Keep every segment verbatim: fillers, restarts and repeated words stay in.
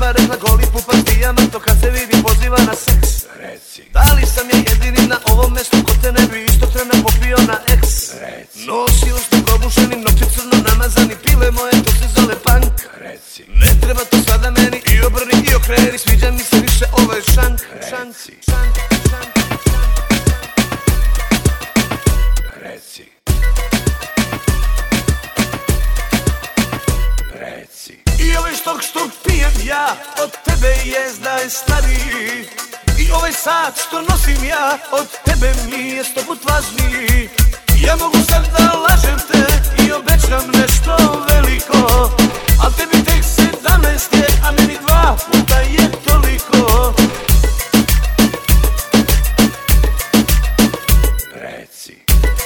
pesma rekla goli pupak pijama, to kad se vidi poziva na seks. Reci, Da li sam ja jedini na ovom mestu ko te ne bi isto trena popio na eks? reci, Nosi usta probušeni, nokti crno namazani, pile moje to se zove punk. reci, Ne treba to sada meni, i obrni i okreni, sviđa mi se više ovaj šank. Šank, šank, šank, reci, reci. I ovaj štok što pijem ja od tebe jest da je stariji. I ovaj sat što nosim ja od tebe mi je sto put važniji. Ja mogu sad da lažem te i obećam nešto veliko, al tebi tek sedamnaest je, a meni dva puta je toliko. Reci,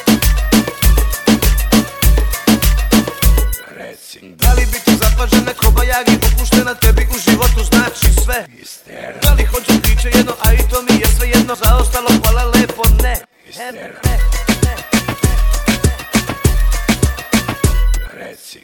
reci, Da li biti zapažena ko bajagi, opuštena tebi u životu znači sve? istera, Da li hoću priče jedno, a i to mi je sve jedno, za ostalo hvala lepo ne. istera, Ne, ne, ne. reci,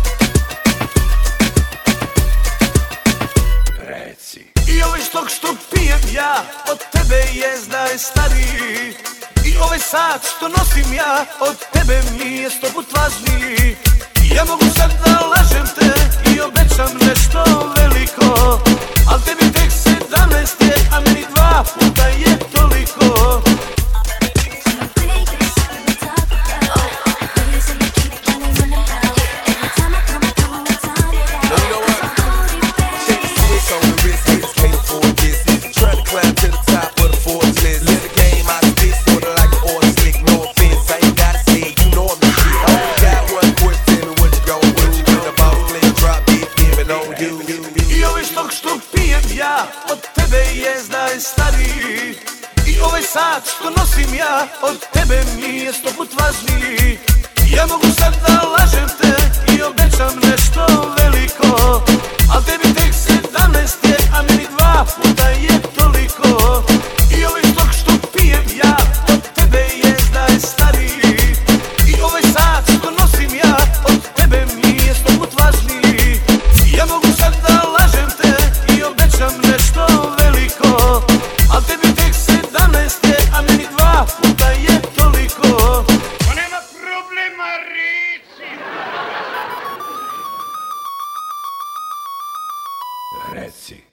reci, I ovaj štok što pijem ja od tebe jest da je stariji. I ovaj sat što nosim ja od tebe mi je sto put važniji. Ja mogu sad da lažem te i obećam nešto veliko, al tebi tek sedamnaest je, a meni dva puta je toliko. I ovaj štok što pijem ja od tebe jest da je stariji. I ovaj sat što nosim ja od tebe mi je sto put važniji. Ja mogu sad da lažem te i obećam nešto veliko, al tebi tek sedamnaest je, a meni dva puta je toliko. I ovaj štok što pijem ja od tebe jest da je stariji. I ovaj sat što nosim ja od tebe mi je sto put važniji. Ja mogu sad da lažem te i obećam nešto veliko, al tebi tek sedamnaest je, a meni dva puta je toliko. Pa nema problema, reci! reci.